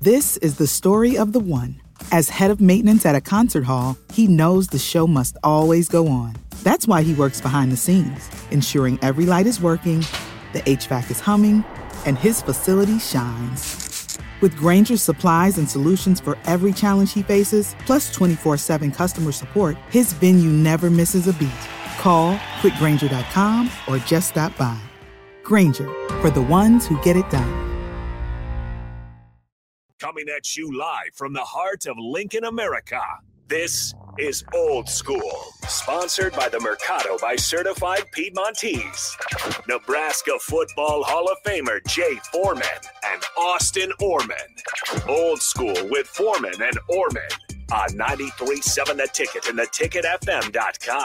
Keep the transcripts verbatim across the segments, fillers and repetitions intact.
This is the story of the one. As head of maintenance at a concert hall, he knows the show must always go on. That's why he works behind the scenes, ensuring every light is working, the H V A C is humming, and his facility shines. With Grainger's supplies and solutions for every challenge he faces, plus twenty-four seven customer support, his venue never misses a beat. Call quick grainger dot com or just stop by. Grainger, for the ones who get it done. Coming at you live from the heart of Lincoln, America. This is Old School, sponsored by the Mercado by Certified Piedmontese. Nebraska Football Hall of Famer Jay Foreman and Austin Orman. Old School with Foreman and Orman on ninety-three point seven The Ticket and the ticket f m dot com.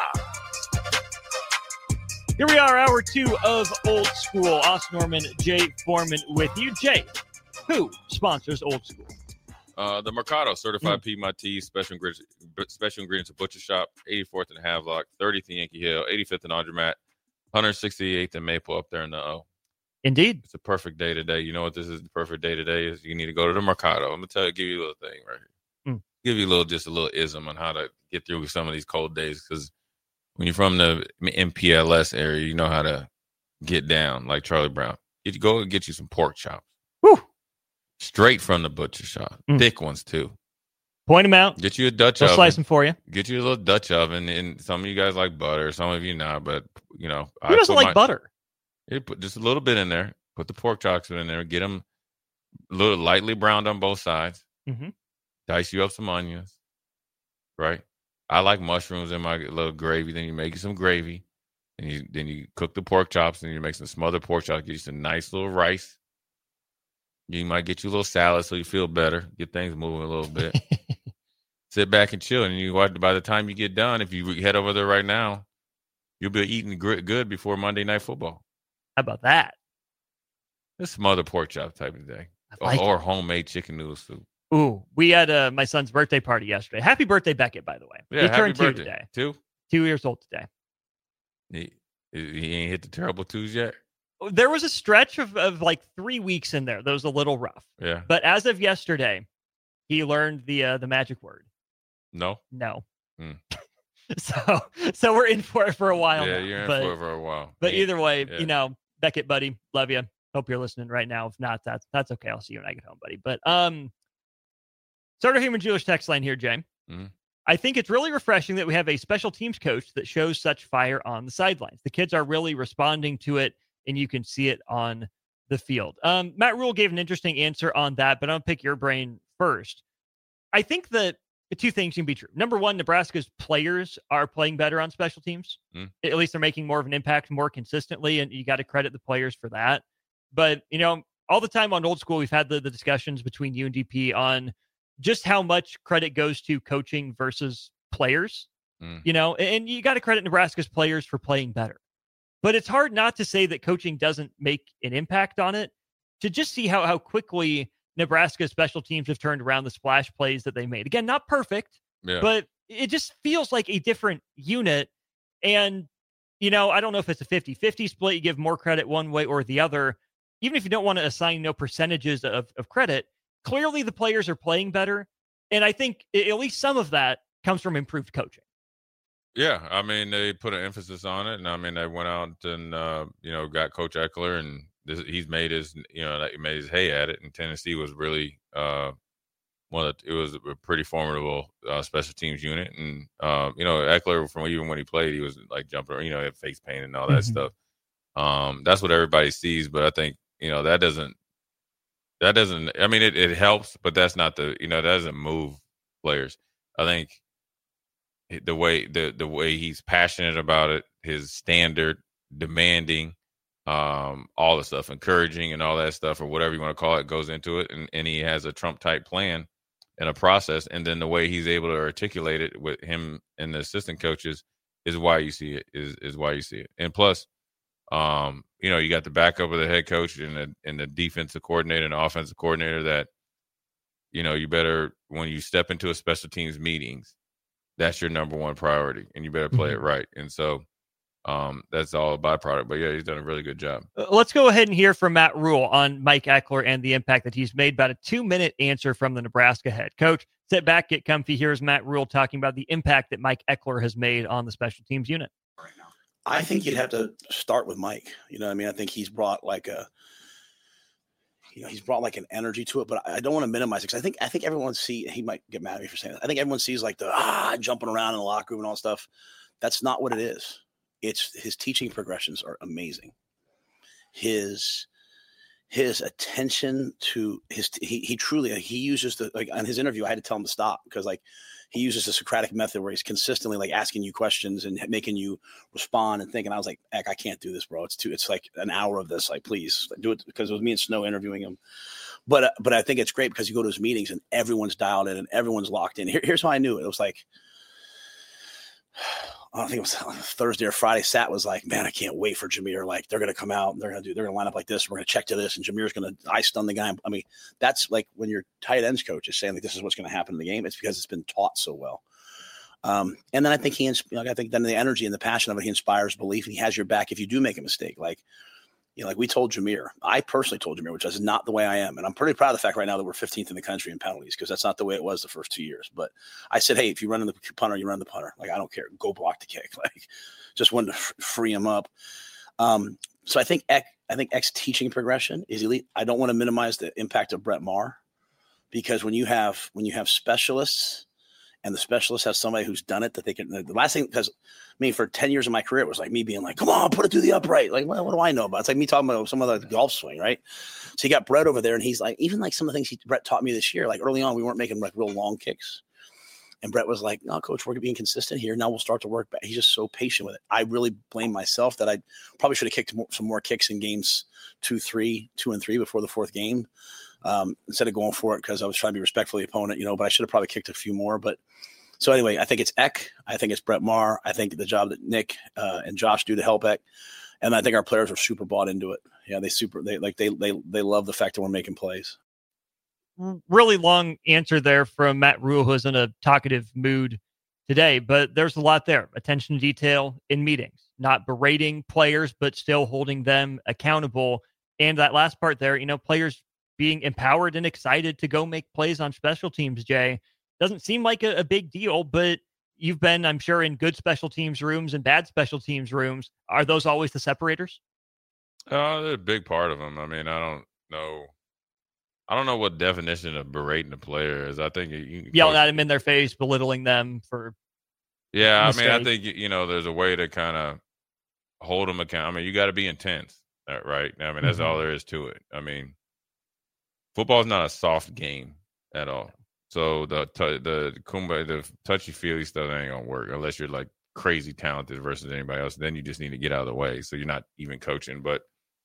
Here we are, hour two of Old School. Austin Orman, Jay Foreman with you. Jay, who sponsors Old School? Uh, the Mercado Certified mm. Piedmontese Special Ingredients, Special Ingredients Butcher Shop, eighty-fourth and Havelock, thirtieth and Yankee Hill, eighty-fifth and Andromat, one hundred sixty-eighth and Maple up there in the O. Indeed. It's a perfect day today. You know what this is the perfect day today is? You need to go to the Mercado. I'm going to tell you, give you a little thing right here. Mm. Give you a little, just a little ism on how to get through some of these cold days, because when you're from the M P L S area, you know how to get down like Charlie Brown. You go and get you some pork chops. Woo! Straight from the butcher shop. Mm. Thick ones, too. Point them out. Get you a Dutch We'll oven. slice them for you. Get you a little Dutch oven. And some of you guys like butter. Some of you not. But, you know. Who I doesn't like my, butter? You put just a little bit in there. Put the pork chops in there. Get them a little lightly browned on both sides. Mm-hmm. Dice you up some onions. Right? I like mushrooms in my little gravy. Then you make you some gravy. And you then you cook the pork chops. And you make some smothered pork chops. Get you some nice little rice. You might get you a little salad so you feel better. Get things moving a little bit. Sit back and chill. And you by the time you get done, if you head over there right now, you'll be eating good before Monday Night Football. How about that? It's some other pork chop type of day. Like or, or homemade chicken noodle soup. Ooh, we had uh, my son's birthday party yesterday. Happy birthday, Beckett, by the way. Yeah, he happy turned birthday. two today. Two? Two years old today. He, he ain't hit the terrible twos yet? There was a stretch of, of like three weeks in there that was a little rough. Yeah. But as of yesterday, he learned the uh, the magic word. No? No. Mm. so so we're in for it for a while. Yeah, now. you're in but, for it for a while. But yeah. either way, yeah. you know, Beckett, buddy, love you. Hope you're listening right now. If not, that's that's okay. I'll see you when I get home, buddy. But um, Starter Human Jewish text line here, Jay. Mm-hmm. I think it's really refreshing that we have a special teams coach that shows such fire on the sidelines. The kids are really responding to it, and you can see it on the field. Um, Matt Rule gave an interesting answer on that, but I'll pick your brain first. I think that two things can be true. Number one, Nebraska's players are playing better on special teams. Mm. At least they're making more of an impact more consistently, and you got to credit the players for that. But, you know, all the time on Old School, we've had the, the discussions between you and D P on just how much credit goes to coaching versus players, mm. you know, and you got to credit Nebraska's players for playing better. But it's hard not to say that coaching doesn't make an impact on it, to just see how, how quickly Nebraska's special teams have turned around the splash plays that they made. Again, not perfect, yeah. but it just feels like a different unit. And, you know, I don't know if it's a fifty-fifty split. You give more credit one way or the other. Even if you don't want to assign no percentages of, of credit, clearly the players are playing better. And I think at least some of that comes from improved coaching. Yeah, I mean, they put an emphasis on it. And, I mean, they went out and, uh, you know, got Coach Eckler, and this, he's made his, you know, he made his hay at it. And Tennessee was really uh, one of the, it was a pretty formidable uh, special teams unit. And, uh, you know, Eckler, from even when he played, he was, like, jumping, you know, he had face paint and all that mm-hmm. stuff. Um, that's what everybody sees. But I think, you know, that doesn't, that doesn't, I mean, it, it helps, but that's not the, you know, that doesn't move players. I think the way the the way he's passionate about it, his standard, demanding, um, all the stuff, encouraging and all that stuff, or whatever you want to call it, goes into it. And, and he has a Trump type plan and a process. And then the way he's able to articulate it with him and the assistant coaches is why you see it, is, is why you see it. And plus, um, you know, you got the backup of the head coach and the, and the defensive coordinator and the offensive coordinator that, you know, you better, when you step into a special teams meetings, that's your number one priority, and you better play mm-hmm. it right. And so um, that's all a byproduct. But yeah, he's done a really good job. Let's go ahead and hear from Matt Rule on Mike Ekeler and the impact that he's made. About a two-minute answer from the Nebraska head coach. Sit back, get comfy. Here's Matt Rule talking about the impact that Mike Ekeler has made on the special teams unit. I think you'd have to start with Mike. You know what I mean? I think he's brought like a, you know, he's brought like an energy to it, but I don't want to minimize it because I think, I think everyone see, he might get mad at me for saying that. I think everyone sees like the, ah, jumping around in the locker room and all that stuff. That's not what it is. It's his teaching progressions are amazing. His, his attention to his, he, he truly, he uses the, like on his interview, I had to tell him to stop because like, he uses the Socratic method where he's consistently like asking you questions and making you respond and think. And I was like, heck, I can't do this, bro. It's too, it's like an hour of this. Like, please do it. Because it was me and Snow interviewing him. But, uh, but I think it's great because you go to his meetings and everyone's dialed in and everyone's locked in. Here, here's how I knew it. It was like, I don't think it was Thursday or Friday. Sat was like, man, I can't wait for Jameer. Like they're going to come out and they're going to do, they're going to line up like this. We're going to check to this. And Jameer's going to eye stun the guy. I mean, that's like when your tight ends coach is saying like, this is what's going to happen in the game. It's because it's been taught so well. Um, and then I think he, you know, I think then the energy and the passion of it, he inspires belief and he has your back. If you do make a mistake, like, you know, like we told Jameer, I personally told Jameer, which is not the way I am. And I'm pretty proud of the fact right now that we're fifteenth in the country in penalties because that's not the way it was the first two years. But I said, hey, if you run in the punter, you run the punter. Like, I don't care. Go block the kick. Like, just wanted to f- free him up. Um, so I think Eck, I think Eck's teaching progression is elite. I don't want to minimize the impact of Brett Maher because when you have when you have specialists and the specialist has somebody who's done it that they can, the last thing, because I mean, for ten years of my career, it was like me being like, come on, put it through the upright. Like, well, what do I know about it? It's like me talking about some of the golf swing, right? So you got Brett over there and he's like, even like some of the things he, Brett taught me this year, like early on, we weren't making like real long kicks. And Brett was like, no, coach, we're being consistent here. Now we'll start to work back. He's just so patient with it. I really blame myself that I probably should have kicked more, some more kicks in games two, three, two and three before the fourth game. Um, instead of going for it because I was trying to be respectful of the opponent, you know, but I should have probably kicked a few more, but so anyway, I think it's Eck. I think it's Brett Maher. I think the job that Nick uh, and Josh do to help Eck, and I think our players are super bought into it. Yeah, they super they like they they they love the fact that we're making plays. Really long answer there from Matt Rule, who's in a talkative mood today, but there's a lot there. Attention to detail in meetings, not berating players, but still holding them accountable. And that last part there, you know, players being empowered and excited to go make plays on special teams, Jay. Doesn't seem like a, a big deal, but you've been, I'm sure, in good special teams rooms and bad special teams rooms. Are those always the separators? Uh, they're a big part of them. I mean, I don't know. I don't know what definition of berating a player is. I think you yelling at them in their face, belittling them for. Yeah, I mean, I think, you know, there's a way to kind of hold them accountable. I mean, you got to be intense, right? I mean, that's mm-hmm. all there is to it. I mean, football is not a soft game at all. So the the Kumba, the touchy feely stuff ain't gonna work unless you're like crazy talented versus anybody else. Then you just need to get out of the way. So you're not even coaching. But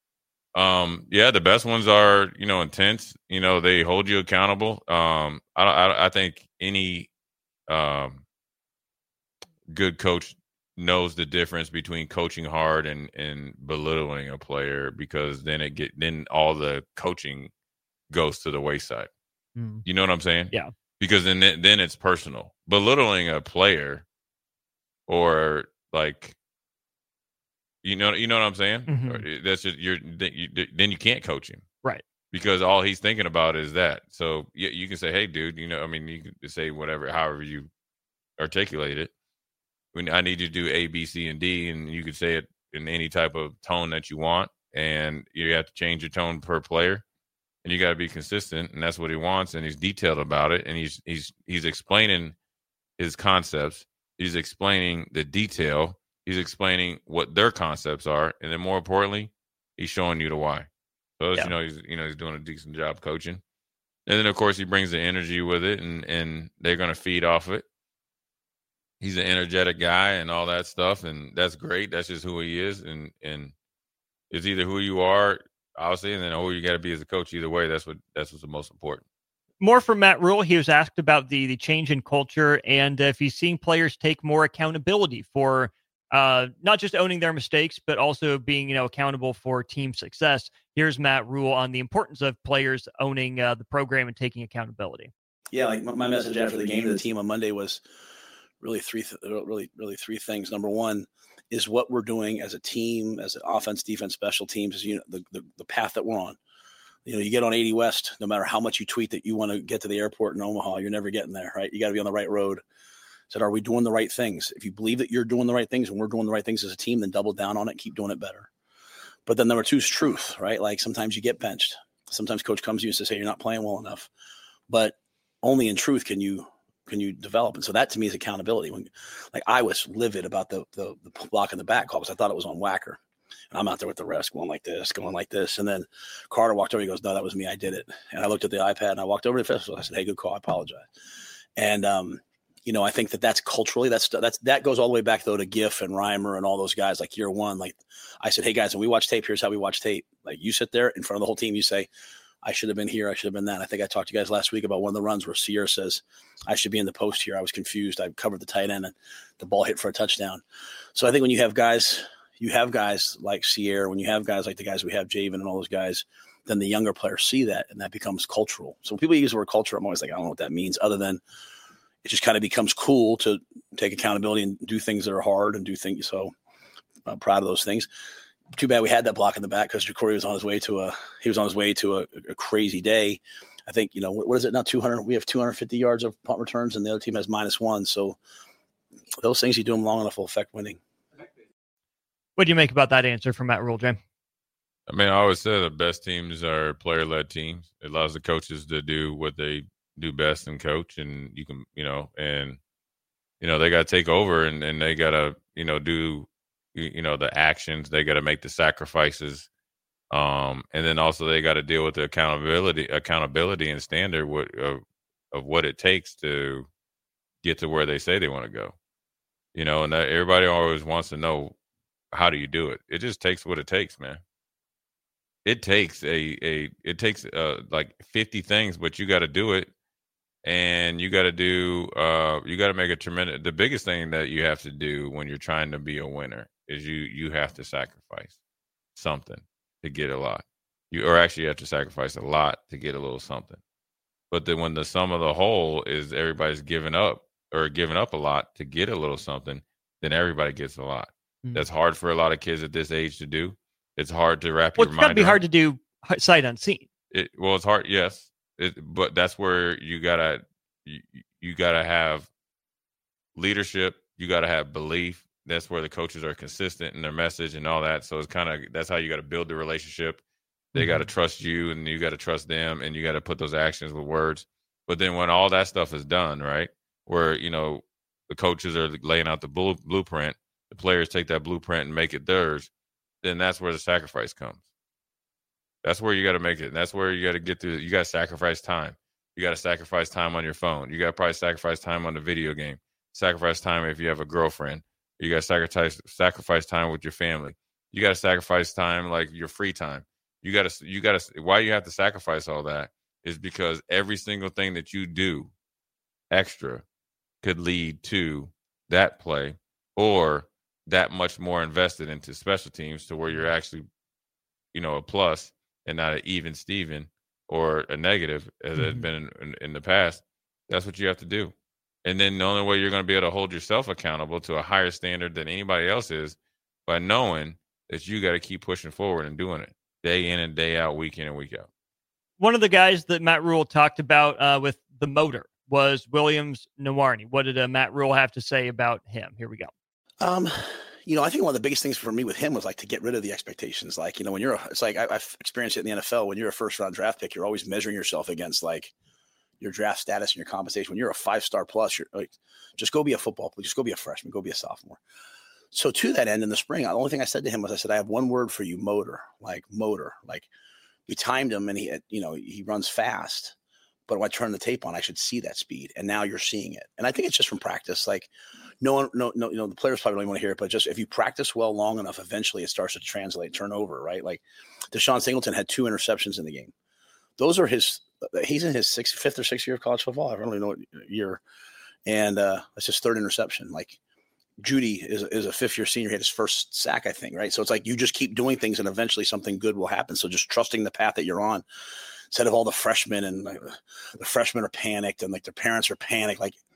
um, yeah, the best ones are, you know, intense. You know, they hold you accountable. Um, I I, I think any um good coach knows the difference between coaching hard and and belittling a player because then it get then all the coaching goes to the wayside. Mm. You know what I'm saying? Yeah. Because then then it's personal. Belittling a player or like, you know, you know what I'm saying? Mm-hmm. That's just you're then you can't coach him, right? Because all he's thinking about is that. So you, you can say, hey, dude, you know, I mean, you can say whatever, however you articulate it. When I need you to do A, B, C, and D, and you could say it in any type of tone that you want, and you have to change your tone per player. And you got to be consistent, and that's what he wants. And he's detailed about it, and he's he's he's explaining his concepts. He's explaining the detail. He's explaining what their concepts are, and then more importantly, he's showing you the why. So yeah. you know he's you know he's doing a decent job coaching. And then of course he brings the energy with it, and and they're going to feed off it. He's an energetic guy and all that stuff, and that's great. That's just who he is, and and it's either who you are. Obviously, and then who you got to be as a coach. Either way, that's what that's what's the most important. More from Matt Rule. He was asked about the the change in culture and if he's seeing players take more accountability for uh, not just owning their mistakes, but also being you know accountable for team success. Here's Matt Rule on the importance of players owning uh, the program and taking accountability. Yeah, like my message after the game to the team on Monday was really three, th- really, really three things. Number one, is what we're doing as a team, as an offense, defense, special teams, is, you know, the, the, the path that we're on. You know, you get on eighty West, no matter how much you tweet that you want to get to the airport in Omaha, you're never getting there, right? You got to be on the right road. Said, are we doing the right things? If you believe that you're doing the right things and we're doing the right things as a team, then double down on it, keep doing it better. But then number two is truth, right? Like sometimes you get benched. Sometimes coach comes to you and says, hey, you're not playing well enough. But only in truth can you can you develop. And so that to me is accountability. When, like I was livid about the, the, the block in the back call because I thought it was on Wacker. And I'm out there with the rest going like this, going like this. And then Carter walked over. He goes, no, that was me. I did it. And I looked at the iPad and I walked over to the festival. I said, hey, good call. I apologize. And, um, you know, I think that that's culturally, that's, that's, that goes all the way back though to GIF and Reimer and all those guys like year one. Like I said, hey guys, when we watch tape, here's how we watch tape. Like you sit there in front of the whole team, you say, I should have been here. I should have been that. I think I talked to you guys last week about one of the runs where Sierra says, I should be in the post here. I was confused. I covered the tight end and the ball hit for a touchdown. So I think when you have guys, you have guys like Sierra, when you have guys like the guys we have, Javen and all those guys, then the younger players see that and that becomes cultural. So when people use the word culture, I'm always like, I don't know what that means other than it just kind of becomes cool to take accountability and do things that are hard and do things. So I'm proud of those things. Too bad we had that block in the back because Jacory was on his way to a he was on his way to a, a crazy day. I think, you know, what is it now? two hundred. We have two hundred fifty yards of punt returns, and the other team has minus one. So those things, you do them long enough, will affect winning. What do you make about that answer from Matt Rule, Jim? I mean, I always say the best teams are player-led teams. It allows the coaches to do what they do best and coach, and you can, you know, and you know they got to take over, and, and they got to, you know, do. You know, the actions, they got to make the sacrifices. Um, and then also they got to deal with the accountability, accountability and standard what, of, of what it takes to get to where they say they want to go. You know, and that, everybody always wants to know, how do you do it? It just takes what it takes, man. It takes a, a it takes uh, like fifty things, but you got to do it. And you got to do, uh, you got to make a tremendous, the biggest thing that you have to do when you're trying to be a winner is you, you have to sacrifice something to get a lot. You, or actually you have to sacrifice a lot to get a little something. But then when the sum of the whole is everybody's giving up or giving up a lot to get a little something, then everybody gets a lot. Mm-hmm. That's hard for a lot of kids at this age to do. It's hard to wrap well, your mind around. It's got to be hard to do sight unseen. It, well, it's hard. Yes. It, but that's where you gotta you, you gotta have leadership. You gotta have belief. That's where the coaches are consistent in their message and all that. So it's kind of that's how you got to build the relationship. They mm-hmm. got to trust you, and you got to trust them, and you got to put those actions with words. But then when all that stuff is done, right, where you know the coaches are laying out the blue, blueprint, the players take that blueprint and make it theirs. Then that's where the sacrifice comes. That's where you got to make it. And that's where you got to get through. You got to sacrifice time. You got to sacrifice time on your phone. You got to probably sacrifice time on the video game. Sacrifice time if you have a girlfriend. You got to sacrifice sacrifice time with your family. You got to sacrifice time like your free time. You got to you got to. Why you have to sacrifice all that is because every single thing that you do extra could lead to that play or that much more invested into special teams to where you're actually, you know, a plus. And not an even Steven or a negative as mm-hmm. it had been in, in, in the past. That's what you have to do. And then the only way you're going to be able to hold yourself accountable to a higher standard than anybody else is by knowing that you got to keep pushing forward and doing it day in and day out, week in and week out. One of the guys that Matt Rule talked about uh, with the motor was Williams Nwaneri. What did uh, Matt Rule have to say about him? Here we go. Um, You know, I think one of the biggest things for me with him was like to get rid of the expectations. Like, you know, when you're, a, it's like I, I've experienced it in the N F L. When you're a first round draft pick, you're always measuring yourself against like your draft status and your compensation. When you're a five star plus, you're like, just go be a football player, just go be a freshman, go be a sophomore. So to that end, in the spring, the only thing I said to him was, I said, I have one word for you, motor, like motor. Like we timed him, and he, had, you know, he runs fast. But when I turn the tape on, I should see that speed. And now you're seeing it. And I think it's just from practice. Like no one, no, no, you know, the players probably don't even want to hear it, but just if you practice well long enough, eventually it starts to translate turnover, right? Like Deshaun Singleton had two interceptions in the game. Those are his, he's in his sixth, fifth or sixth year of college football. I don't really know what year. And uh, that's his third interception. Like Judy is, is a fifth year senior. He had his first sack, I think. Right. So it's like, you just keep doing things and eventually something good will happen. So just trusting the path that you're on. Instead of all the freshmen and like, the freshmen are panicked and like their parents are panicked. Like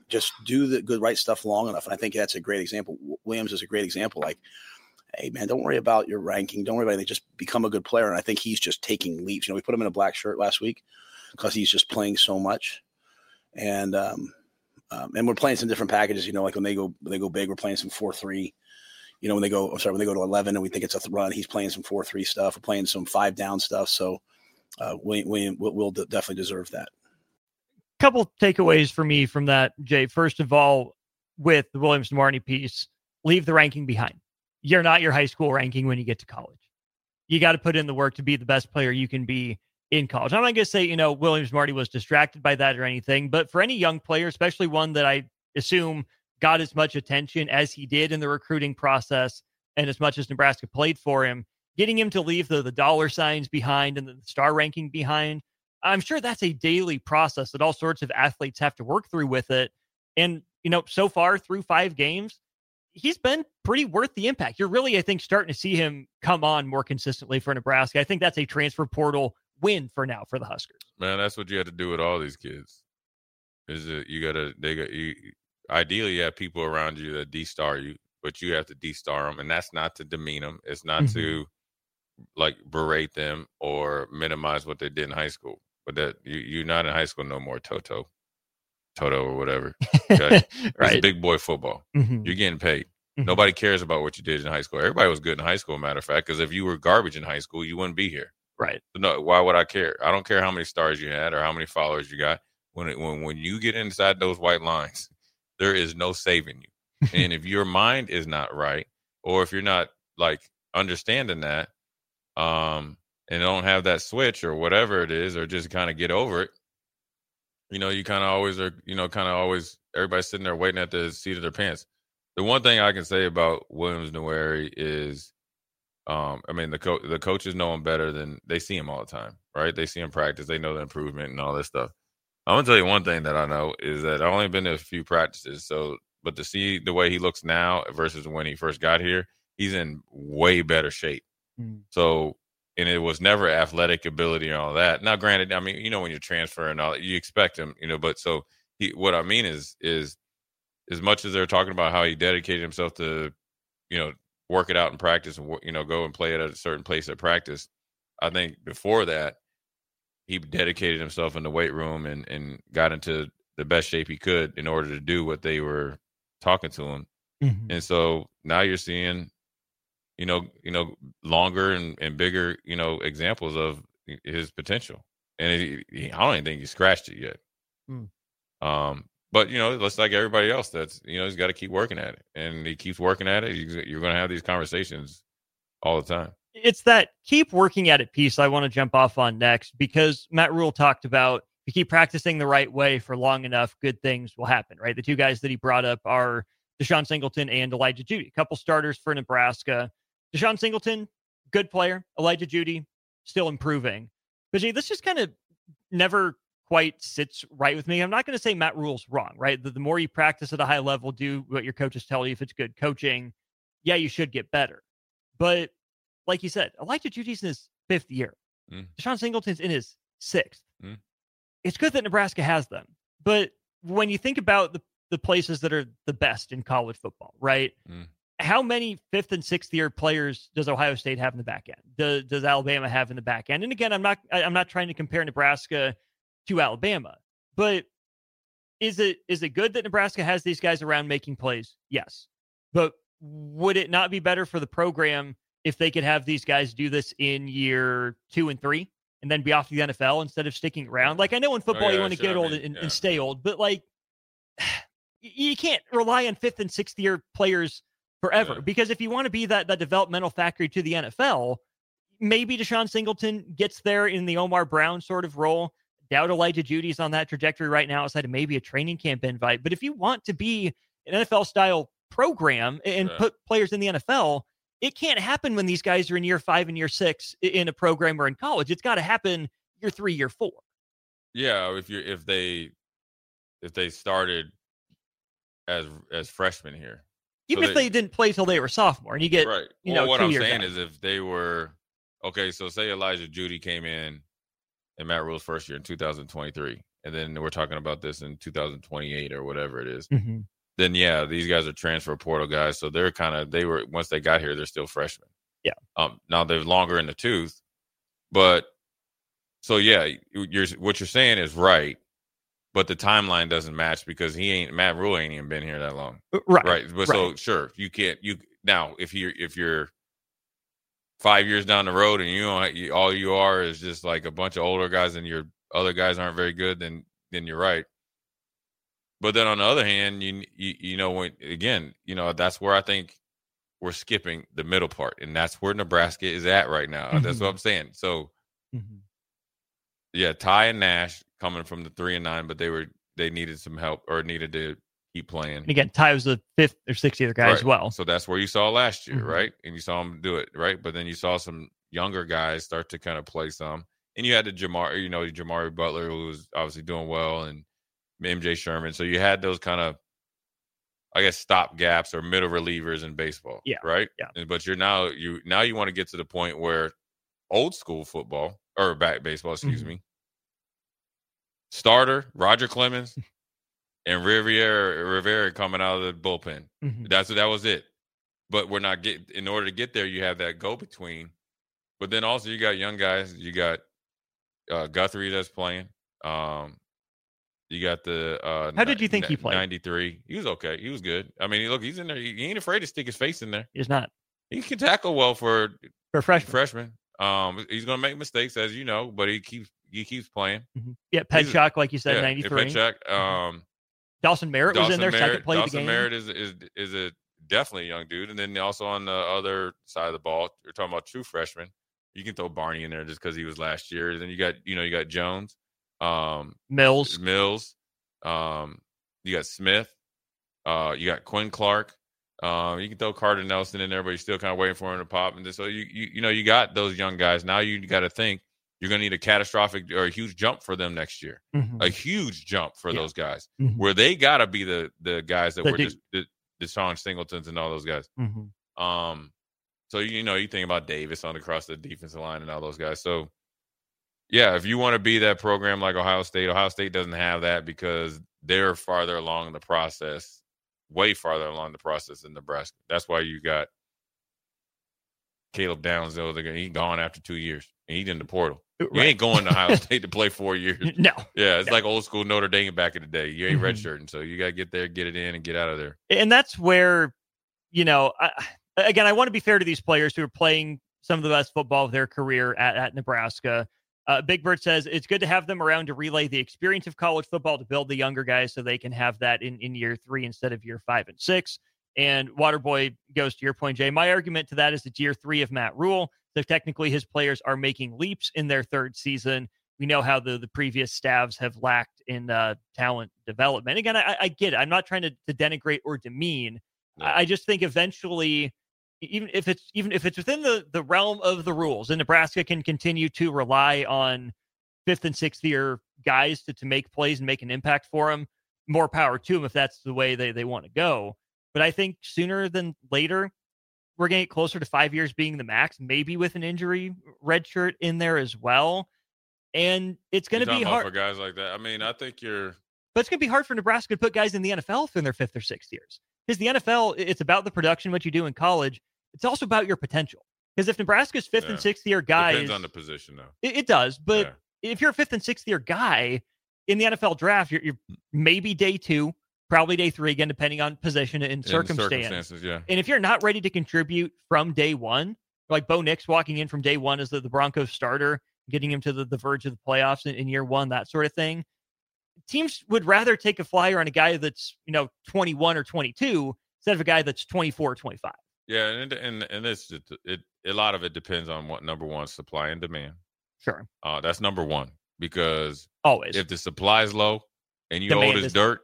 just do the good, right stuff long enough. And I think that's a great example. Williams is a great example. Like, hey, man, don't worry about your ranking. Don't worry about anything. Just become a good player. And I think he's just taking leaps. You know, we put him in a black shirt last week because he's just playing so much. And um, um, and we're playing some different packages. You know, like when they go when they go big, we're playing some four three. You know, when they go, I'm sorry, when they go to eleven and we think it's a run, he's playing some four three stuff. We're playing some five down stuff. So uh, William, William will, will definitely deserve that. Couple takeaways for me from that, Jay. First of all, with the Williams-Marty piece, leave the ranking behind. You're not your high school ranking when you get to college. You got to put in the work to be the best player you can be in college. I'm not going to say, you know, Williams-Marty was distracted by that or anything, but for any young player, especially one that I assume got as much attention as he did in the recruiting process and as much as Nebraska played for him, getting him to leave the, the dollar signs behind and the star ranking behind, I'm sure that's a daily process that all sorts of athletes have to work through with it. And, you know, so far through five games, he's been pretty worth the impact. You're really, I think, starting to see him come on more consistently for Nebraska. I think that's a transfer portal win for now for the Huskers. Man, that's what you have to do with all these kids. Is that you gotta they got you ideally you have people around you that de-star you, but you have to de-star them, and that's not to demean them. It's not mm-hmm. to like berate them or minimize what they did in high school. But that you you're not in high school no more, Toto, Toto or whatever. Okay? Right. It's big boy football. Mm-hmm. You're getting paid. Mm-hmm. Nobody cares about what you did in high school. Everybody was good in high school, matter of fact, because if you were garbage in high school, you wouldn't be here. Right. So no, why would I care? I don't care how many stars you had or how many followers you got. When it, when when you get inside those white lines, there is no saving you. And if your mind is not right, or if you're not like understanding that, um, and don't have that switch or whatever it is, or just kind of get over it, you know, you kind of always are, you know, kind of always everybody's sitting there waiting at the seat of their pants. The one thing I can say about Williams-Nwaneri is, um, I mean, the co- the coaches know him better than they see him all the time, right? They see him practice, they know the improvement and all this stuff. I'm gonna tell you one thing that I know is that I've only been to a few practices, so but to see the way he looks now versus when he first got here, he's in way better shape. Mm. So, and it was never athletic ability and all that. Now, granted, I mean, you know, when you're transferring and all that, you expect him, you know, but so he, what I mean is, is as much as they're talking about how he dedicated himself to, you know, work it out in practice and, you know, go and play it at a certain place at practice. I think before that, he dedicated himself in the weight room and, and got into the best shape he could in order to do what they were talking to him. Mm-hmm. And so now you're seeing, you know, you know, longer and, and bigger, you know, examples of his potential. And he, he, I don't even think he scratched it yet. Mm. Um, but, you know, just like everybody else, that's, you know, he's got to keep working at it. And he keeps working at it. You're going to have these conversations all the time. It's that keep working at it piece I want to jump off on next, because Matt Rhule talked about if you keep practicing the right way for long enough, good things will happen, right? The two guys that he brought up are Deshaun Singleton and Elijah Jeudy, a couple starters for Nebraska. Deshaun Singleton, good player. Elijah Jeudy, still improving. But gee, this just kind of never quite sits right with me. I'm not going to say Matt Rhule's wrong, right? The, the more you practice at a high level, do what your coaches tell you. If it's good coaching, yeah, you should get better. But like you said, Elijah Judy's in his fifth year. Mm. Deshaun Singleton's in his sixth. Mm. It's good that Nebraska has them. But when you think about the, the places that are the best in college football, right? Mm. How many fifth and sixth year players does Ohio State have in the back end? Does, does Alabama have in the back end? And again, I'm not I'm not trying to compare Nebraska to Alabama, but is it is it good that Nebraska has these guys around making plays? Yes. But would it not be better for the program if they could have these guys do this in year two and three and then be off to the N F L instead of sticking around? Like, I know in football oh, yeah, you want to sure, get old I mean, and, yeah. and stay old, but like you can't rely on fifth and sixth year players forever, yeah. because if you want to be that, that developmental factory to the N F L, maybe Deshaun Singleton gets there in the Omar Brown sort of role. Doubt Elijah Judy's on that trajectory right now outside of maybe a training camp invite. But if you want to be an N F L style program and yeah. put players in the N F L, it can't happen when these guys are in year five and year six in a program or in college. It's got to happen year three, year four. Yeah, if you if they if they started as as freshmen here, even so if they, they didn't play till they were sophomore, and you get right. You well, know, what two I'm years saying out. is if they were okay. So say Elijah Jeudy came in in Matt Rhule's first year in two thousand twenty-three, and then we're talking about this in two thousand twenty-eight or whatever it is, mm-hmm. then yeah, these guys are transfer portal guys. So they're kind of, they were, once they got here, they're still freshmen. Yeah. Um, now they're longer in the tooth, but so yeah, you're, what you're saying is right, but the timeline doesn't match because he ain't, Matt Rule ain't even been here that long. Right. Right. But right. so sure, you can't, you, now if you're, if you're five years down the road and you don't, you, all you are is just like a bunch of older guys and your other guys aren't very good, then, then you're right. But then on the other hand, you, you, you know, when, again, you know, that's where I think we're skipping the middle part, and that's where Nebraska is at right now. Mm-hmm. That's what I'm saying. So, mm-hmm. yeah, Ty and Nash coming from the three and nine, but they were they needed some help or needed to keep playing. And again, Ty was the fifth or sixth year guy right. as well. So that's where you saw last year, mm-hmm. right? And you saw him do it, right? But then you saw some younger guys start to kind of play some, and you had the Jamar, you know, Jamari Butler, who was obviously doing well, and M J Sherman. So you had those kind of, I guess, stop gaps or middle relievers in baseball. Yeah. Right. Yeah. But you're now you now you want to get to the point where old school football or back baseball, excuse mm-hmm. me. Starter Roger Clemens and Rivera Rivera coming out of the bullpen. Mm-hmm. That's that was it. But we're not get in order to get there. You have that go between. But then also you got young guys. You got uh, Guthrie that's playing. Um, You got the uh how did you think he played? ninety-three. He was okay. He was good. I mean, look, he's in there. He ain't afraid to stick his face in there. He's not. He can tackle well for for a freshman. freshman. Um, he's gonna make mistakes, as you know, but he keeps he keeps playing. Mm-hmm. Yeah, Petchak, like you said, yeah, ninety-three. Petchak. Um, Dawson Merritt Dawson was in there, Merritt, second play Dawson of the game. Merritt is is is a definitely a young dude, and then also on the other side of the ball, you're talking about true freshmen. You can throw Barney in there just because he was last year. And then you got you know you got Jones, um, Mills, Mills. Um, you got Smith, uh, you got Quinn Clark. Um, you can throw Carter Nelson in there, but you're still kind of waiting for him to pop. And so you, you, you know, you got those young guys. Now you got to think you're going to need a catastrophic or a huge jump for them next year. Mm-hmm. A huge jump for yeah. those guys, mm-hmm. where they got to be the the guys that the were just the, the Sean Singletons and all those guys. Mm-hmm. Um, so you know, you think about Davis on across the defensive line and all those guys. So. Yeah, if you want to be that program like Ohio State, Ohio State doesn't have that because they're farther along the process, way farther along the process than Nebraska. That's why you got Caleb Downs, though. He's gone after two years, and he's in the portal. Right. You ain't going to Ohio State to play four years. No. Yeah, it's no. like old school Notre Dame back in the day. You ain't mm-hmm. redshirting, so you got to get there, get it in, and get out of there. And that's where, you know, I, again, I want to be fair to these players who are playing some of the best football of their career at, at Nebraska. Uh, Big Bird says it's good to have them around to relay the experience of college football to build the younger guys so they can have that in, in year three instead of year five and six. And Waterboy goes to your point, Jay. My argument to that is it's year three of Matt Rule. So technically his players are making leaps in their third season. We know how the, the previous staffs have lacked in uh, talent development. Again, I, I get it. I'm not trying to, to denigrate or demean. No. I just think eventually... Even if it's even if it's within the, the realm of the rules, and Nebraska can continue to rely on fifth and sixth year guys to, to make plays and make an impact for them, more power to them if that's the way they, they want to go. But I think sooner than later, we're going to get closer to five years being the max, maybe with an injury red shirt in there as well. And it's going to be hard for guys like that. I mean, I think you're, but it's going to be hard for Nebraska to put guys in the N F L in their fifth or sixth years. Because the N F L, it's about the production, what you do in college. It's also about your potential. Because if Nebraska's fifth yeah. and sixth year guys... Depends on the position, though. It, it does. But yeah. if you're a fifth and sixth year guy in the N F L draft, you're, you're maybe day two, probably day three, again, depending on position and in circumstance. Circumstances, yeah. And if you're not ready to contribute from day one, like Bo Nix walking in from day one as the, the Broncos starter, getting him to the, the verge of the playoffs in, in year one, that sort of thing, teams would rather take a flyer on a guy that's, you know, twenty-one or twenty-two instead of a guy that's twenty-four or twenty-five. Yeah, and and and it's just, it a lot of it depends on what number one, supply and demand. Sure, uh, that's number one because always if the supply is low and you demand old as is- dirt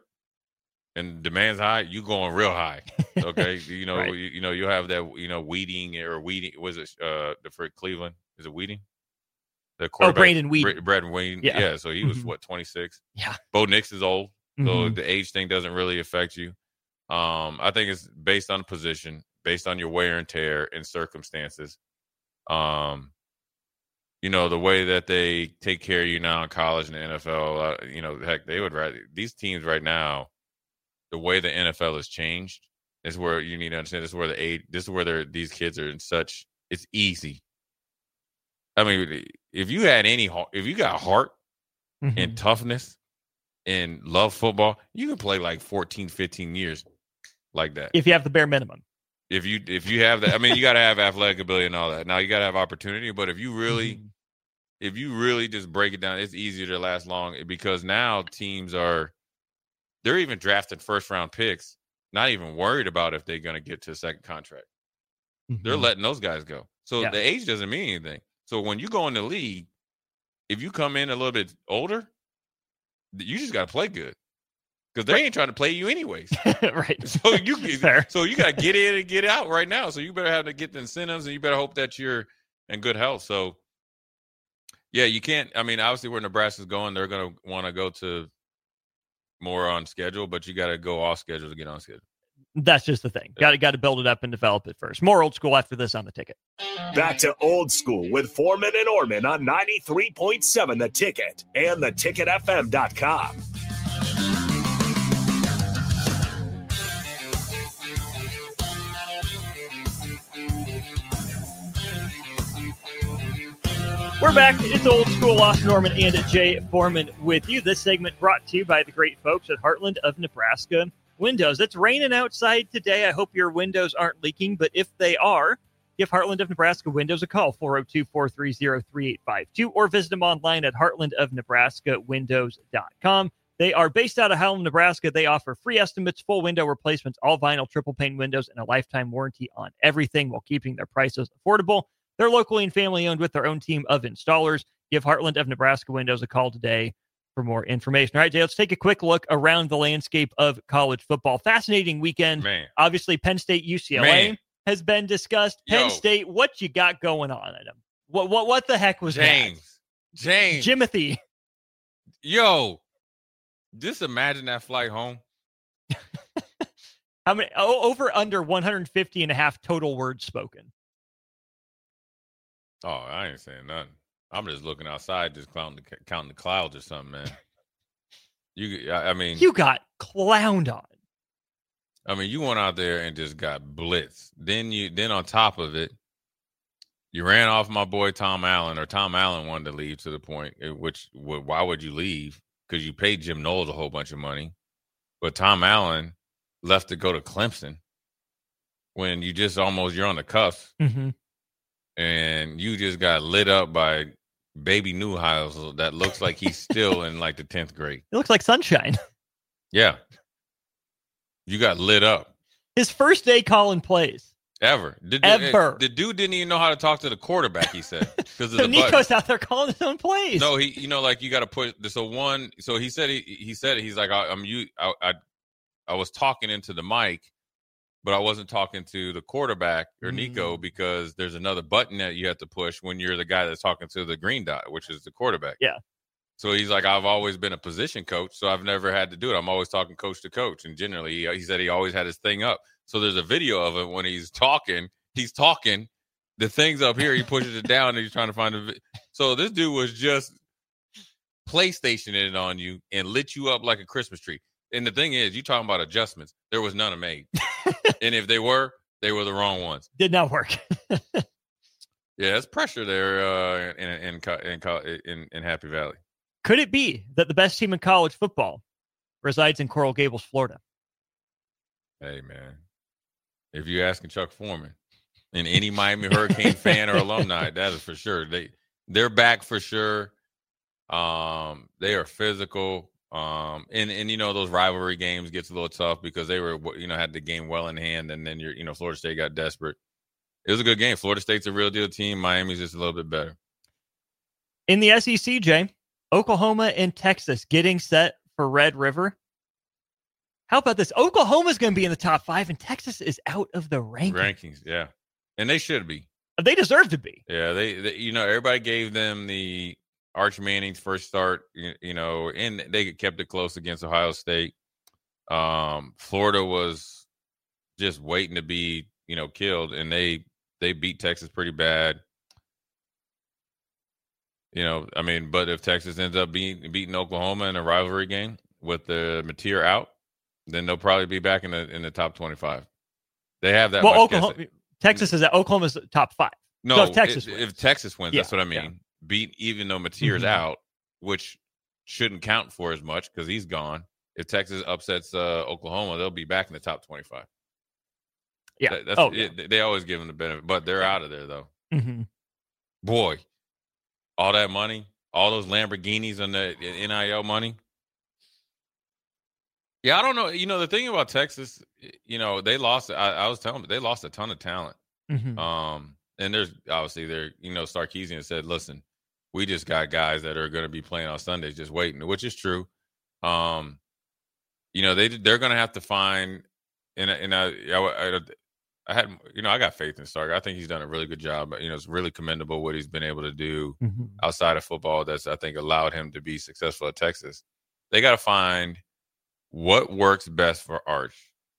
and demand's high, you going real high. Okay, you know, right. you, you know, you have that, you know, Weeding or Weeding was it uh the for Cleveland is it Weeding? The oh, Brandon Weeding, Brandon Weeding, yeah. yeah. So he was mm-hmm. what twenty-six. Yeah, Bo Nix is old, so mm-hmm. the age thing doesn't really affect you. Um, I think it's based on position, based on your wear and tear and circumstances. Um, you know, the way that they take care of you now in college and the N F L, uh, you know, heck, they would rather these teams right now, the way the N F L has changed is where you need to understand. This is where the age, this is where they're, these kids are in such, it's easy. I mean, if you had any, if you got heart mm-hmm. and toughness and love football, you can play like fourteen, fifteen years like that. If you have the bare minimum. If you if you have that, I mean, you got to have athletic ability and all that. Now you got to have opportunity, but if you really, mm-hmm. if you really just break it down, it's easier to last long because now teams are, they're even drafting first round picks, not even worried about if they're going to get to a second contract. Mm-hmm. They're letting those guys go. So yeah. the age doesn't mean anything. So when you go in the league, if you come in a little bit older, you just got to play good. Because they ain't trying to play you anyways. Right. So you Fair. so you got to get in and get out right now. So you better have to get the incentives and you better hope that you're in good health. So, yeah, you can't. I mean, obviously where Nebraska's going, they're going to want to go to more on schedule, but you got to go off schedule to get on schedule. That's just the thing. Got to got to build it up and develop it first. More Old School after this on The Ticket. Back to Old School with Foreman and Orman on ninety-three point seven The Ticket and the ticket f m dot com. We're back. It's Old School. Austin Norman and Jay Foreman with you. This segment brought to you by the great folks at Heartland of Nebraska Windows. It's raining outside today. I hope your windows aren't leaking, but if they are, give Heartland of Nebraska Windows a call, four oh two, four three oh, three eight five two, or visit them online at heartland of nebraska windows dot com. They are based out of Howland, Nebraska. They offer free estimates, full window replacements, all vinyl triple pane windows, and a lifetime warranty on everything while keeping their prices affordable. They're locally and family-owned with their own team of installers. Give Heartland of Nebraska Windows a call today for more information. All right, Jay, let's take a quick look around the landscape of college football. Fascinating weekend. Man. Obviously, Penn State, U C L A Man. has been discussed. Penn Yo. State, what you got going on at them? What, what, what the heck was James. that? James. Jimothy. Yo, just imagine that flight home. How many? Oh, over under one hundred fifty and a half total words spoken. Oh, I ain't saying nothing. I'm just looking outside, just counting the, counting the clouds or something, man. You, I, I mean, you got clowned on. I mean, you went out there and just got blitzed. Then you, then on top of it, you ran off my boy Tom Allen, or Tom Allen wanted to leave to the point, which why would you leave? Because you paid Jim Knowles a whole bunch of money, but Tom Allen left to go to Clemson when you just almost you're on the cusp. Mm-hmm. And you just got lit up by baby Newhouse that looks like he's still in like the tenth grade. It looks like sunshine. Yeah. You got lit up. His first day calling plays. Ever. The, Ever. The, the dude didn't even know how to talk to the quarterback, he said. Because so Nico's button. Out there calling his own plays. No, he, you know, like you got to put, so one, so he said, he, he said, he's like, I, I'm you, I, I, I was talking into the mic, but I wasn't talking to the quarterback or mm. Nico because there's another button that you have to push when you're the guy that's talking to the green dot, which is the quarterback. Yeah. So he's like, I've always been a position coach, so I've never had to do it. I'm always talking coach to coach. And generally, he, he said he always had his thing up. So there's a video of it when he's talking. He's talking. The thing's up here. He pushes it down, and he's trying to find a. So this dude was just PlayStationing it on you and lit you up like a Christmas tree. And the thing is, you talking about adjustments. There was none made. And if they were, they were the wrong ones. Did not work. Yeah, it's pressure there uh, in, in in in in Happy Valley. Could it be that the best team in college football resides in Coral Gables, Florida? Hey, man. If you're asking Chuck Foreman and any Miami Hurricane fan or alumni, that is for sure. They, they're back for sure. Um, they are physical. Um, and, and, you know, those rivalry games gets a little tough because they were, you know, had the game well in hand. And then, you're, you know, Florida State got desperate. It was a good game. Florida State's a real deal team. Miami's just a little bit better. In the S E C, Jay, Oklahoma and Texas getting set for Red River. How about this? Oklahoma's going to be in the top five, and Texas is out of the rankings. Rankings, yeah. And they should be. They deserve to be. Yeah, they, they you know, everybody gave them the Arch Manning's first start, you, you know, and they kept it close against Ohio State. Um, Florida was just waiting to be, you know, killed, and they they beat Texas pretty bad. You know, I mean, but if Texas ends up beating beating Oklahoma in a rivalry game with the Mateer out, then they'll probably be back in the in the top twenty-five. They have that. Well, much Oklahoma, guessing. Texas is at Oklahoma's top five. No, so if Texas if, wins. if Texas wins, Yeah, that's what I mean. yeah. Beat even though Mateer's Mhm. out, which shouldn't count for as much because he's gone. If Texas upsets uh, Oklahoma, they'll be back in the top twenty-five. Yeah. That, that's, oh, yeah. it, they always give them the benefit, but they're out of there though. Mm-hmm. Boy, all that money, all those Lamborghinis and the N I L money. Yeah, I don't know. You know, the thing about Texas, you know, they lost. I, I was telling them they lost a ton of talent. Mm-hmm. Um, and there's obviously there, you know, Sarkisian said, listen, we just got guys that are going to be playing on Sundays just waiting, which is true. Um, you know, they, they're going to have to find, and, and I, I, I had, you know, I got faith in Sark. I think he's done a really good job. You know, it's really commendable what he's been able to do Mm-hmm. outside of football. That's, I think, allowed him to be successful at Texas. They got to find what works best for Arch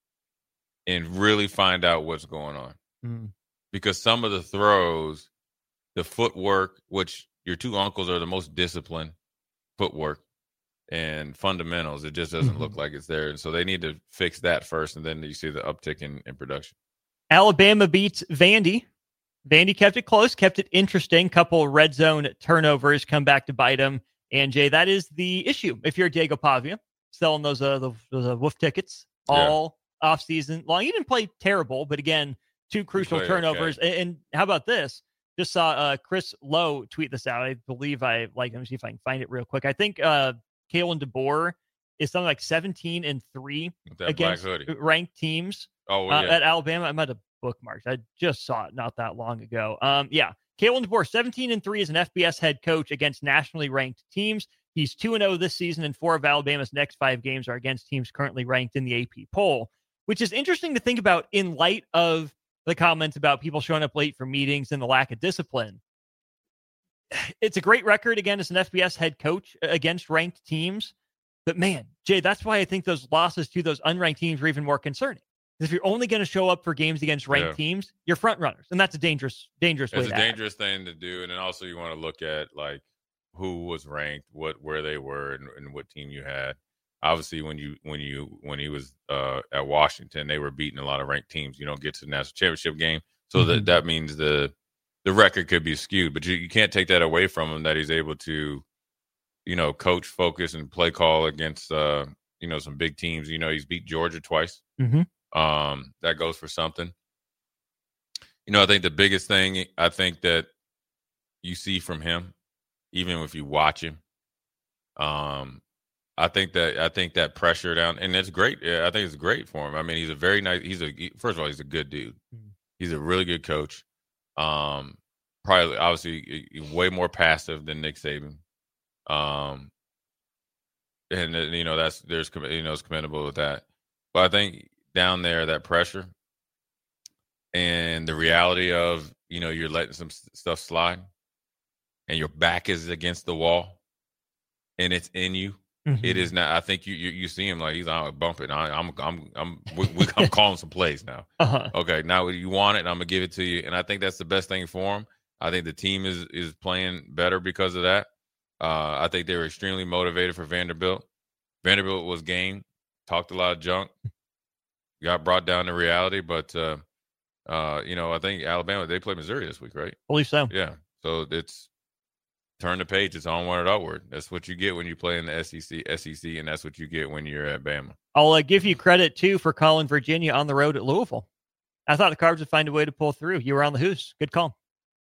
and really find out what's going on. Mm-hmm. Because some of the throws, the footwork, which your two uncles are the most disciplined footwork and fundamentals, it just doesn't Mm-hmm. look like it's there. And so they need to fix that first, and then you see the uptick in, in production. Alabama beats Vandy. Vandy kept it close, kept it interesting. Couple red zone turnovers come back to bite them. And Jay, that is the issue. If you're Diego Pavia, selling those uh, those, those uh, wolf tickets all yeah. off season long, he didn't play terrible, but again, two crucial turnovers. Okay. And, and how about this? Just saw uh, Chris Lowe tweet this out. I believe I like. Let me see if I can find it real quick. I think uh, Kalen DeBoer is something like seventeen and three against ranked teams. Oh, uh, yeah. At Alabama. I might have bookmarked. I just saw it not that long ago. Um, yeah, Kalen DeBoer, seventeen and three as an F B S head coach against nationally ranked teams. He's two and zero this season, and four of Alabama's next five games are against teams currently ranked in the A P poll, which is interesting to think about in light of the comments about people showing up late for meetings and the lack of discipline. It's a great record, again, as an F B S head coach against ranked teams. But man, Jay, that's why I think those losses to those unranked teams are even more concerning. Because if you're only going to show up for games against ranked yeah. teams, you're front runners. And that's a dangerous, dangerous it's way to It's a dangerous act. thing to do. And then also you want to look at like who was ranked, what where they were, and, and what team you had. Obviously, when you when you when he was uh, at Washington, they were beating a lot of ranked teams. You don't get to the national championship game, so mm-hmm. that that means the the record could be skewed. But you, you can't take that away from him that he's able to, you know, coach, focus, and play call against uh, you know some big teams. You know, he's beat Georgia twice. Mm-hmm. Um, that goes for something. You know, I think the biggest thing I think that you see from him, even if you watch him, um. I think that I think that pressure down, and it's great. I think it's great for him. I mean, he's a very nice. He's a first of all, he's a good dude. He's a really good coach. Um, probably, obviously, way more passive than Nick Saban. Um, and you know that's there's you know it's commendable with that. But I think down there, that pressure and the reality of you know you're letting some stuff slide, and your back is against the wall, and it's in you. Mm-hmm. It is not. I think you you, you see him like he's on bumping. I, I'm I'm I'm we, we, I'm calling some plays now. Uh-huh. Okay, now you want it, I'm gonna give it to you, and I think that's the best thing for him. I think the team is is playing better because of that. Uh, I think they were extremely motivated for Vanderbilt. Vanderbilt was game, talked a lot of junk, got brought down to reality. But uh, uh, you know, I think Alabama they play Missouri this week, right? I believe so. Yeah, so it's. Turn the page. It's onward and upward. That's what you get when you play in the S E C, S E C, and that's what you get when you're at Bama. I'll uh, give you credit, too, for calling Virginia on the road at Louisville. I thought the Cards would find a way to pull through. You were on the Hoos. Good call.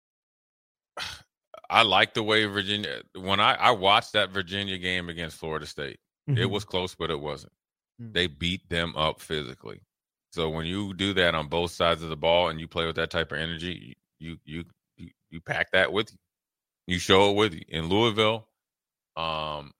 I like the way Virginia – when I, I watched that Virginia game against Florida State, mm-hmm. it was close, but it wasn't. Mm-hmm. They beat them up physically. So when you do that on both sides of the ball and you play with that type of energy, you you you, you pack that with you. You show it with you. In Louisville, um,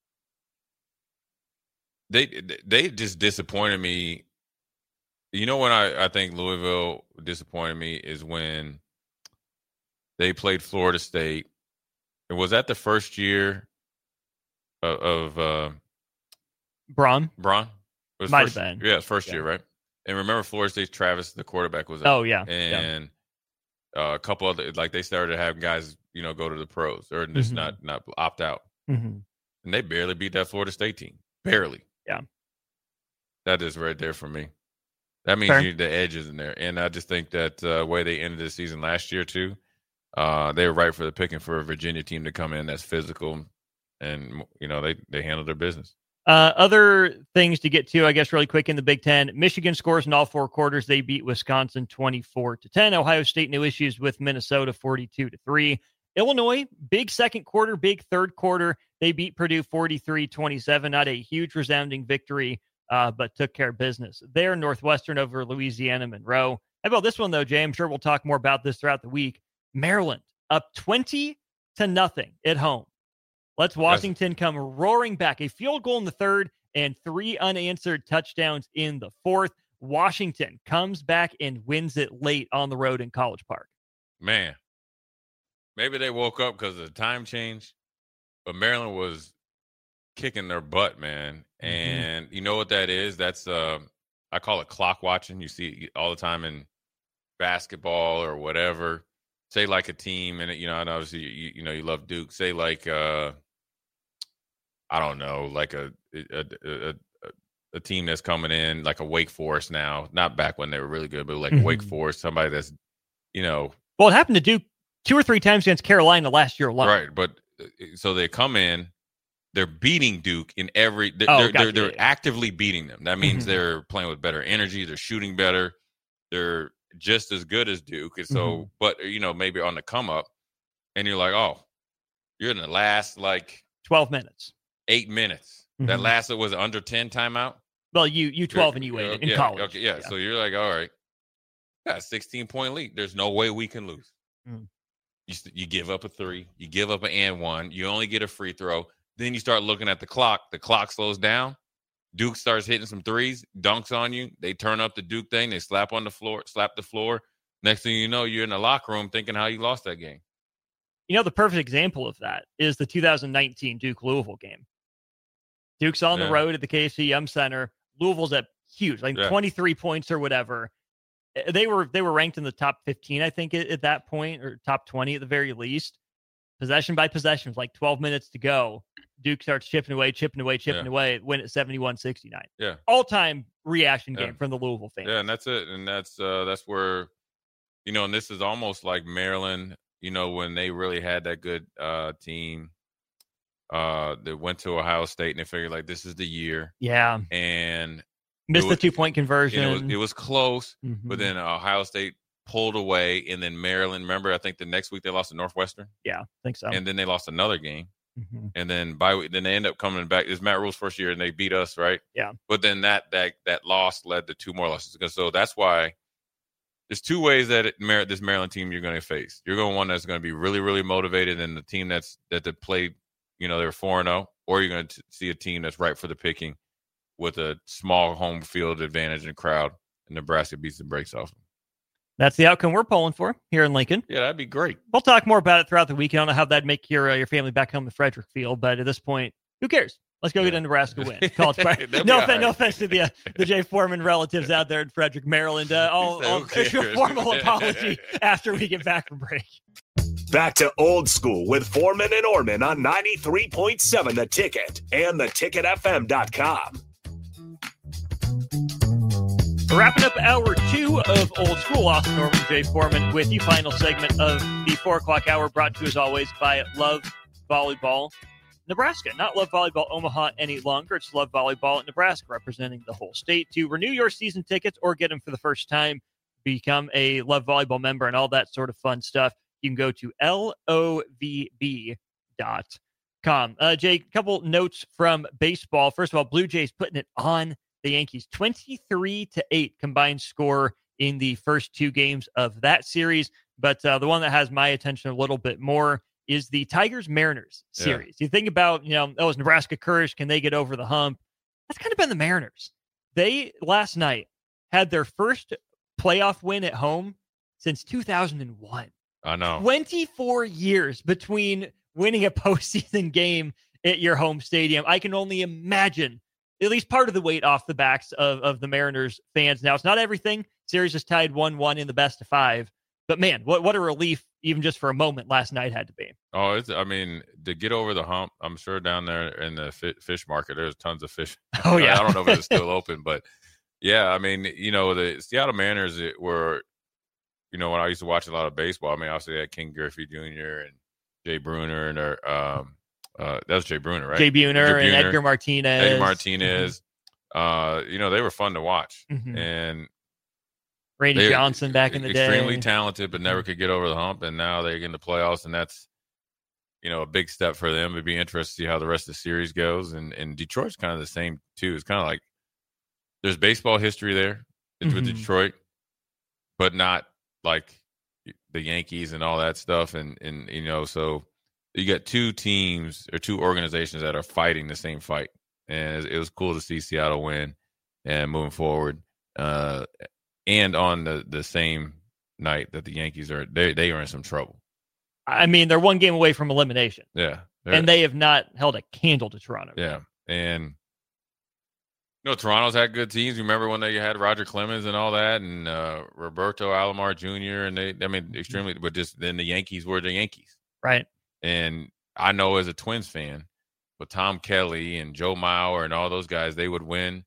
they they just disappointed me. You know when I, I think Louisville disappointed me is when they played Florida State. And was that the first year of, of uh, Braun? Braun? It was Might first, have been. Yeah, it's first yeah. year, right? And remember Florida State's Travis, the quarterback, was out. Oh, yeah. And yeah. uh, a couple other, like they started having guys, you know, go to the pros or just Mhm. not not opt out. Mm-hmm. And they barely beat that Florida State team. Barely. Yeah. That is right there for me. That means Fair. you, the edge is in there. And I just think that uh, way they ended the season last year, too, uh, they were right for the picking for a Virginia team to come in that's physical. And, you know, they, they handled their business. Uh, other things to get to, I guess, really quick in the Big Ten. Michigan scores in all four quarters. They beat Wisconsin twenty-four to ten. Ohio State, no issues with Minnesota forty-two to three. Illinois, big second quarter, big third quarter. They beat Purdue forty-three twenty-seven. Not a huge resounding victory, uh, but took care of business. There, Northwestern over Louisiana Monroe. How about this one, though, Jay? I'm sure we'll talk more about this throughout the week. Maryland, up twenty to nothing at home. Let's Washington come roaring back. A field goal in the third and three unanswered touchdowns in the fourth. Washington comes back and wins it late on the road in College Park. Man, maybe they woke up because of the time change, but Maryland was kicking their butt, man. And mm-hmm. you know what that is? That's, uh, I call it clock watching. You see it all the time in basketball or whatever. Say like a team, and, you know, and obviously, you, you know, you love Duke. Say like, uh, I don't know, like a a, a a a team that's coming in, like a Wake Forest now, not back when they were really good, but like mm-hmm. Wake Forest, somebody that's, you know. Well, it happened to Duke two or three times against Carolina last year alone. Right, but so they come in, they're beating Duke in every, they're, oh, they're, gotcha. they're, they're actively beating them. That means mm-hmm. they're playing with better energy, they're shooting better, they're just as good as Duke. And so, mm-hmm. but, you know, maybe on the come up, and you're like, oh, you're in the last, like, twelve minutes. Eight minutes. Mm-hmm. That last was under ten timeout. Well, you you twelve and you waited in yeah, college. Okay, yeah. yeah. So you're like, all right, got a sixteen point lead. There's no way we can lose. Mm. You you give up a three. You give up an and one. You only get a free throw. Then you start looking at the clock. The clock slows down. Duke starts hitting some threes, dunks on you. They turn up the Duke thing. They slap on the floor, slap the floor. Next thing you know, you're in the locker room thinking how you lost that game. You know, the perfect example of that is the two thousand nineteen Duke Louisville game. Duke's on yeah. the road at the K F C Yum Center. Louisville's at huge, like yeah. twenty-three points or whatever. They were they were ranked in the top fifteen, I think, at, at that point, or top twenty at the very least. Possession by possession, with like twelve minutes to go. Duke starts chipping away, chipping away, chipping yeah. away. Win at seventy-one sixty-nine. Yeah, all time reaction game yeah. from the Louisville fans. Yeah, and that's it. And that's uh, that's where, you know, and this is almost like Maryland. You know, when they really had that good uh, team. Uh, they went to Ohio State and they figured like this is the year. Yeah, and missed was, the two point conversion. It was, it was close, mm-hmm. but then Ohio State pulled away, and then Maryland. Remember, I think the next week they lost to Northwestern. Yeah, I think so. And then they lost another game, mm-hmm. and then by then they end up coming back. It's Matt Rule's first year, and they beat us, right? Yeah. But then that that that loss led to two more losses. So that's why there's two ways that it, this Maryland team you're going to face. You're going to one that's going to be really really motivated, and the team that's that they played. You know, they're four and oh, or you're going to see a team that's ripe for the picking with a small home field advantage and crowd, and Nebraska beats the brakes off them. That's the outcome we're polling for here in Lincoln. Yeah, that'd be great. We'll talk more about it throughout the week. I don't know how that'd make your uh, your family back home in Frederick feel, but at this point, who cares? Let's go yeah. get a Nebraska win. College Park. no, offense, right. no offense to the uh, the Jay Foreman relatives out there in Frederick, Maryland. Uh, I'll, I'll issue a formal apology after we get back from break. Back to Old School with Foreman and Orman on ninety-three point seven The Ticket and the ticket f m dot com. Wrapping up hour two of Old School, Austin Orman, Jay Foreman with you. Final segment of the four o'clock hour brought to you as always by Love Volleyball Nebraska. Not Love Volleyball Omaha any longer. It's Love Volleyball Nebraska, representing the whole state. To renew your season tickets or get them for the first time, become a Love Volleyball member and all that sort of fun stuff, you can go to L O V B dot com. Uh, Jay, a couple notes from baseball. First of all, Blue Jays putting it on the Yankees. twenty-three to eight combined score in the first two games of that series. But uh, the one that has my attention a little bit more is the Tigers-Mariners series. Yeah. You think about, you know, oh, is Nebraska Courage? Can they get over the hump? That's kind of been the Mariners. They, last night, had their first playoff win at home since two thousand one. I know. twenty-four years between winning a postseason game at your home stadium. I can only imagine at least part of the weight off the backs of, of the Mariners fans. Now, it's not everything. Series is tied one one in the best of five. But man, what what a relief, even just for a moment, last night had to be. Oh, it's, I mean, to get over the hump, I'm sure down there in the fi- fish market, there's tons of fish. Oh, yeah. I don't know if it's still open, but yeah, I mean, you know, the Seattle Mariners were, you know, when I used to watch a lot of baseball, I mean, obviously they had King Griffey Junior and Jay Bruner, and their, um, uh, that was Jay Bruner, right? Jay Buhner Jay and Edgar Martinez. Edgar Martinez. Mm-hmm. Uh, you know, they were fun to watch. Mm-hmm. And Randy they, Johnson back in the extremely day. Extremely talented, but never could get over the hump. And now they get in the playoffs, and that's, you know, a big step for them. It'd be interesting to see how the rest of the series goes. And, and Detroit's kind of the same, too. It's kind of like there's baseball history there mm-hmm. with Detroit, but not like the Yankees and all that stuff. And, and, you know, so you got two teams or two organizations that are fighting the same fight. And it was cool to see Seattle win and moving forward. Uh, and on the, the same night that the Yankees are, they, they are in some trouble. I mean, they're one game away from elimination. Yeah. And they have not held a candle to Toronto. Yeah. And, you know, Toronto's had good teams. Remember when they had Roger Clemens and all that, and uh, Roberto Alomar Junior And they, I mean, extremely, but just then the Yankees were the Yankees. Right. And I know as a Twins fan, with Tom Kelly and Joe Mauer and all those guys, they would win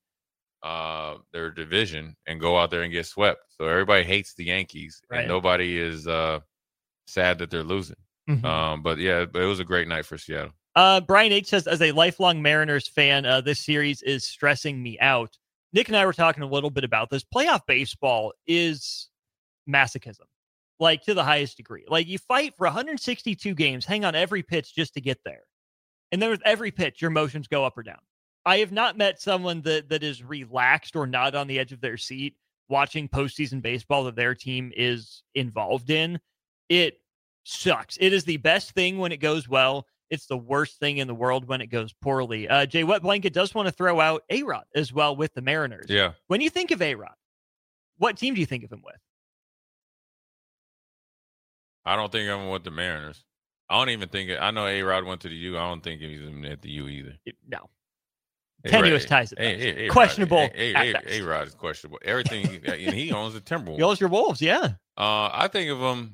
uh, their division and go out there and get swept. So everybody hates the Yankees, right. and nobody is uh, sad that they're losing. Mm-hmm. Um, but yeah, it was a great night for Seattle. Uh, Brian H says, as a lifelong Mariners fan, uh, this series is stressing me out. Nick and I were talking a little bit about this. Playoff baseball is masochism, like to the highest degree. Like you fight for one hundred sixty-two games, hang on every pitch just to get there. And then with every pitch, your emotions go up or down. I have not met someone that, that is relaxed or not on the edge of their seat watching postseason baseball that their team is involved in. It sucks. It is the best thing when it goes well. It's the worst thing in the world when it goes poorly. Uh, Jay Wet Blanket does want to throw out A-Rod as well with the Mariners. Yeah. When you think of A-Rod, what team do you think of him with? I don't think I'm with the Mariners. I don't even think – I know A-Rod went to the U. I don't think he's at the U either. No. Tenuous ties at best. Questionable A-Rod is questionable. Everything – and he owns the Timberwolves. He owns your Wolves, yeah. Uh, I think of him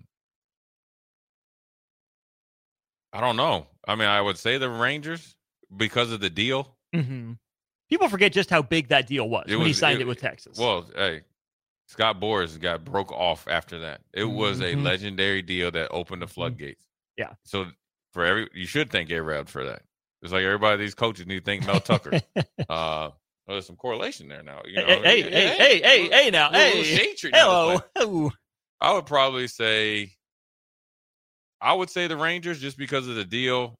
– I don't know. I mean, I would say the Rangers because of the deal. Mm-hmm. People forget just how big that deal was it when was, he signed it, it with Texas. Well, hey, Scott Boras got broke off after that. It mm-hmm. was a legendary deal that opened the floodgates. Yeah. So for every, you should thank A-Rod for that. It's like everybody, these coaches need to thank Mel Tucker. uh, well, there's some correlation there now. You know, hey, hey, hey, hey, hey, hey, hey, now, hey, hello. Now, I would probably say, I would say the Rangers just because of the deal.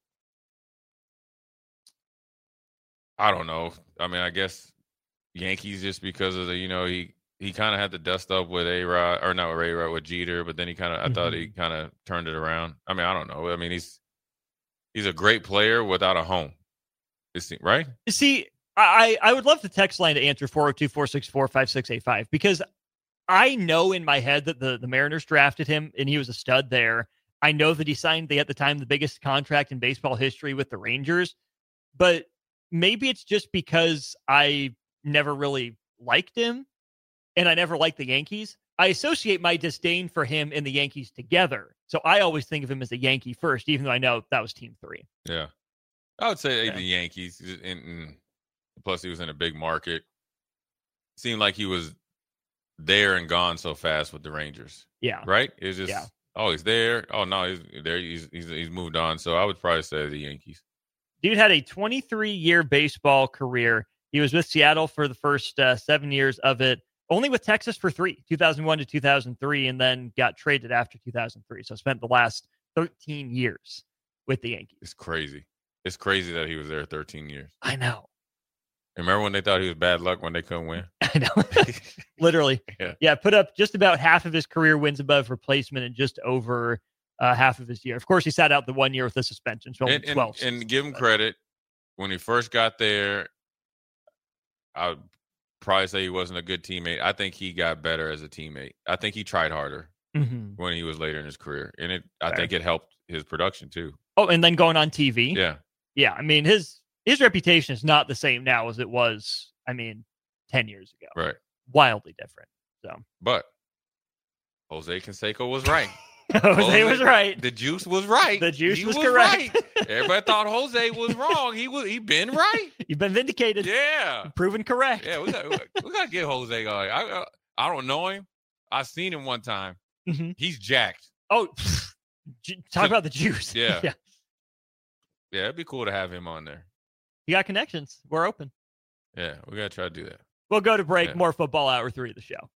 I don't know. I mean, I guess Yankees just because of the, you know, he, he kind of had to dust up with A-Rod, or not with A-Rod, with Jeter, but then he kind of, I mm-hmm. thought he kind of turned it around. I mean, I don't know. I mean, he's he's a great player without a home. Is he, right? See, I, I would love the text line to answer four oh two, four six four, five six eight five because I know in my head that the, the Mariners drafted him and he was a stud there. I know that he signed, the, at the time, the biggest contract in baseball history with the Rangers, but maybe it's just because I never really liked him. And I never liked the Yankees. I associate my disdain for him and the Yankees together. So I always think of him as a Yankee first, even though I know that was team three. Yeah. I would say yeah. the Yankees. And, and plus, he was in a big market. Seemed like he was there and gone so fast with the Rangers. Yeah. Right? It was just, yeah. oh, he's there. Oh, no, he's there. He's, he's, he's moved on. So I would probably say the Yankees. Dude had a twenty-three year baseball career. He was with Seattle for the first uh, seven years of it. Only with Texas for three, two thousand one to two thousand three, and then got traded after two thousand three. So spent the last thirteen years with the Yankees. It's crazy. It's crazy that he was there thirteen years. I know. Remember when they thought he was bad luck when they couldn't win? I know. Literally. Yeah. yeah, put up just about half of his career wins above replacement and just over uh, half of his year. Of course, he sat out the one year with the suspension. So and, twelve. And, and give him credit. When he first got there, I would probably say he wasn't a good teammate. I think he got better as a teammate. I think he tried harder mm-hmm. when he was later in his career. And it, I think it helped his production too. Oh, and then going on T V. Yeah. Yeah. I mean, his his reputation is not the same now as it was, I mean, ten years ago. Right. Wildly different. So, but Jose Canseco was right. Jose, Jose was right. The juice was right. The juice he was, was correct. Right. Everybody thought Jose was wrong. He was. He been right. You've been vindicated. Yeah, proven correct. Yeah, we got we got to get Jose going. I, I I don't know him. I've seen him one time. Mm-hmm. He's jacked. Oh, talk about the juice. Yeah, yeah, yeah. It'd be cool to have him on there. You got connections. We're open. Yeah, we gotta try to do that. We'll go to break. Yeah. More football hour three of the show.